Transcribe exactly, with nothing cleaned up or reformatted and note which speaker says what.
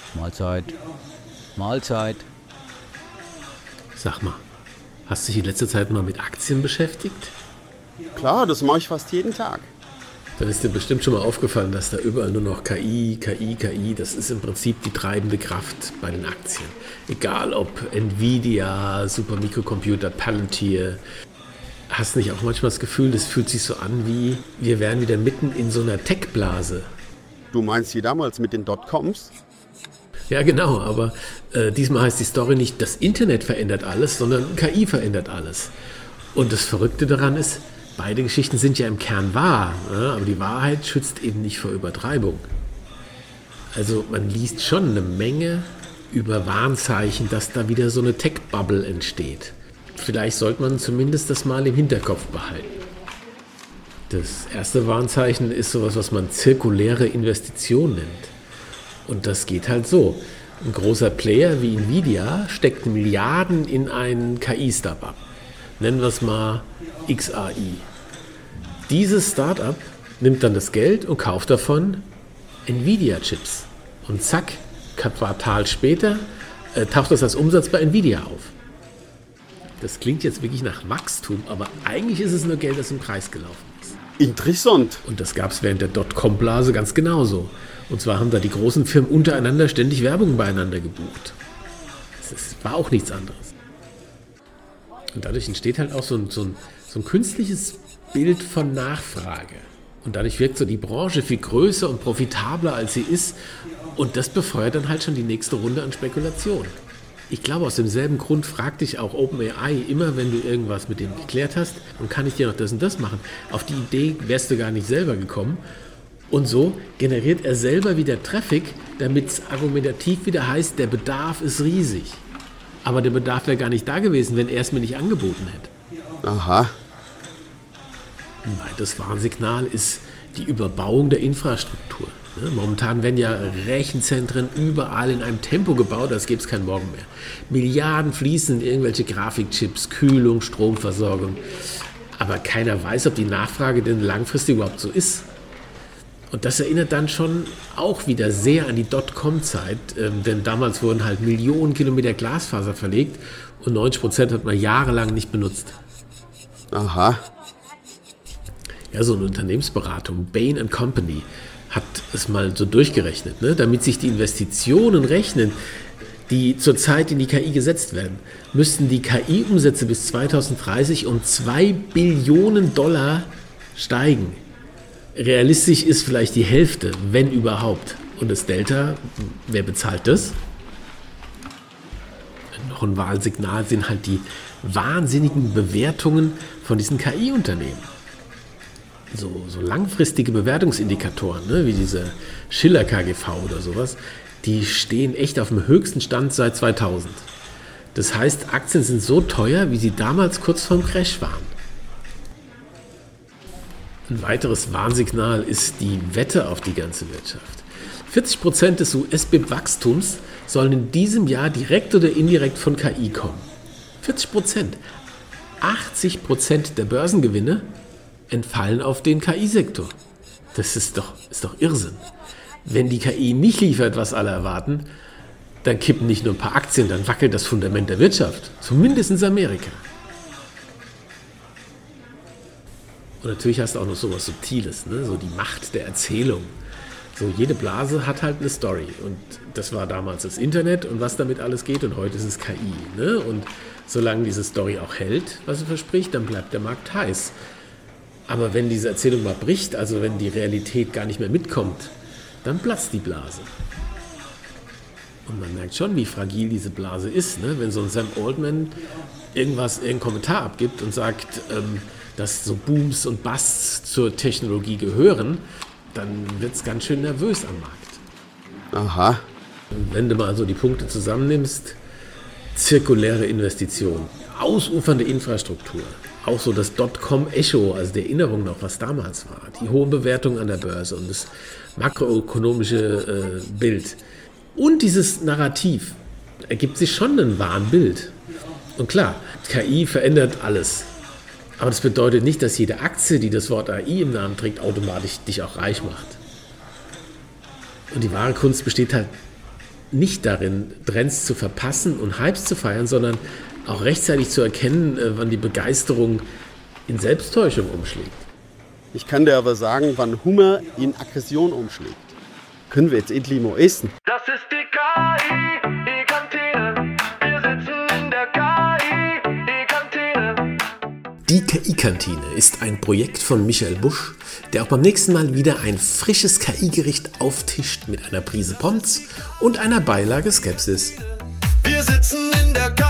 Speaker 1: Mahlzeit. Mahlzeit.
Speaker 2: Sag mal, hast du dich in letzter Zeit mal mit Aktien beschäftigt?
Speaker 3: Klar, das mache ich fast jeden Tag.
Speaker 2: Dann ist dir bestimmt schon mal aufgefallen, dass da überall nur noch K I, K I, K I, das ist im Prinzip die treibende Kraft bei den Aktien. Egal ob Nvidia, Supermikrocomputer, Palantir. Hast du nicht auch manchmal das Gefühl, das fühlt sich so an wie, wir wären wieder mitten in so einer Tech-Blase?
Speaker 3: Du meinst wie damals mit den Dotcoms?
Speaker 2: Ja, genau, aber äh, diesmal heißt die Story nicht, das Internet verändert alles, sondern K I verändert alles. Und das Verrückte daran ist, beide Geschichten sind ja im Kern wahr, ja, aber die Wahrheit schützt eben nicht vor Übertreibung. Also man liest schon eine Menge über Warnzeichen, dass da wieder so eine Tech-Bubble entsteht. Vielleicht sollte man zumindest das mal im Hinterkopf behalten. Das erste Warnzeichen ist sowas, was man zirkuläre Investition nennt. Und das geht halt so. Ein großer Player wie Nvidia steckt Milliarden in ein K I-Startup. Nennen wir es mal X A I. Dieses Startup nimmt dann das Geld und kauft davon Nvidia-Chips. Und zack, Quartal später äh, taucht das als Umsatz bei Nvidia auf. Das klingt jetzt wirklich nach Wachstum, aber eigentlich ist es nur Geld, das im Kreis gelaufen ist.
Speaker 3: Interessant.
Speaker 2: Und das gab es während der Dotcom-Blase ganz genauso. Und zwar haben da die großen Firmen untereinander ständig Werbung beieinander gebucht. Das war auch nichts anderes. Und dadurch entsteht halt auch so ein, so ein, so ein künstliches Bild von Nachfrage. Und dadurch wirkt so die Branche viel größer und profitabler, als sie ist. Und das befeuert dann halt schon die nächste Runde an Spekulation. Ich glaube, aus demselben Grund fragt dich auch OpenAI immer, wenn du irgendwas mit dem geklärt hast, und kann ich dir noch das und das machen. Auf die Idee wärst du gar nicht selber gekommen. Und so generiert er selber wieder Traffic, damit es argumentativ wieder heißt, der Bedarf ist riesig. Aber der Bedarf wäre gar nicht da gewesen, wenn er es mir nicht angeboten hätte.
Speaker 3: Aha.
Speaker 2: Ein weiteres Warnsignal ist die Überbauung der Infrastruktur. Momentan werden ja Rechenzentren überall in einem Tempo gebaut, als gäbe es keinen Morgen mehr. Milliarden fließen in irgendwelche Grafikchips, Kühlung, Stromversorgung. Aber keiner weiß, ob die Nachfrage denn langfristig überhaupt so ist. Und das erinnert dann schon auch wieder sehr an die Dotcom-Zeit, ähm, denn damals wurden halt Millionen Kilometer Glasfaser verlegt und neunzig Prozent hat man jahrelang nicht benutzt.
Speaker 3: Aha.
Speaker 2: Ja, so eine Unternehmensberatung, Bain and Company, hat es mal so durchgerechnet, ne? Damit sich die Investitionen rechnen, die zurzeit in die K I gesetzt werden, müssten die K I-Umsätze bis zweitausenddreißig um zwei Billionen Dollar steigen. Realistisch ist vielleicht die Hälfte, wenn überhaupt. Und das Delta, wer bezahlt das? Noch ein Warnsignal sind halt die wahnsinnigen Bewertungen von diesen K I-Unternehmen. So, so langfristige Bewertungsindikatoren, ne, wie diese Schiller K G V oder sowas, die stehen echt auf dem höchsten Stand seit zweitausend. Das heißt, Aktien sind so teuer, wie sie damals kurz vorm Crash waren. Ein weiteres Warnsignal ist die Wette auf die ganze Wirtschaft. vierzig Prozent des U S-B I P-Wachstums sollen in diesem Jahr direkt oder indirekt von K I kommen. vierzig Prozent. achtzig Prozent der Börsengewinne entfallen auf den K I-Sektor. Das ist doch, ist doch Irrsinn. Wenn die K I nicht liefert, was alle erwarten, dann kippen nicht nur ein paar Aktien, dann wackelt das Fundament der Wirtschaft. Zumindest in Amerika. Und natürlich hast du auch noch so was Subtiles, ne? So die Macht der Erzählung. So jede Blase hat halt eine Story. Und das war damals das Internet und was damit alles geht. Und heute ist es K I. Ne? Und solange diese Story auch hält, was sie verspricht, dann bleibt der Markt heiß. Aber wenn diese Erzählung mal bricht, also wenn die Realität gar nicht mehr mitkommt, dann platzt die Blase. Und man merkt schon, wie fragil diese Blase ist, ne? Wenn so ein Sam Altman irgendwas, irgendeinen Kommentar abgibt und sagt, ähm, dass so Booms und Busts zur Technologie gehören, dann wird es ganz schön nervös am Markt.
Speaker 3: Aha.
Speaker 2: Und wenn du mal so die Punkte zusammennimmst, zirkuläre Investitionen, ausufernde Infrastruktur, auch so das Dotcom-Echo, also die Erinnerung noch, was damals war, die hohen Bewertungen an der Börse und das makroökonomische äh, Bild und dieses Narrativ, ergibt sich schon ein wahres Bild. Und klar, K I verändert alles. Aber das bedeutet nicht, dass jede Aktie, die das Wort A I im Namen trägt, automatisch dich auch reich macht. Und die wahre Kunst besteht halt nicht darin, Trends zu verpassen und Hypes zu feiern, sondern auch rechtzeitig zu erkennen, wann die Begeisterung in Selbsttäuschung umschlägt.
Speaker 3: Ich kann dir aber sagen, wann Humor in Aggression umschlägt. Können wir jetzt endlich mal essen?
Speaker 4: Das ist die K I, die Kantine. Wir sitzen in der K I, die Kantine.
Speaker 2: Die K I-Kantine ist ein Projekt von Michael Busch, der auch beim nächsten Mal wieder ein frisches K I-Gericht auftischt mit einer Prise Pommes und einer Beilage Skepsis.
Speaker 4: Wir sitzen in der K I.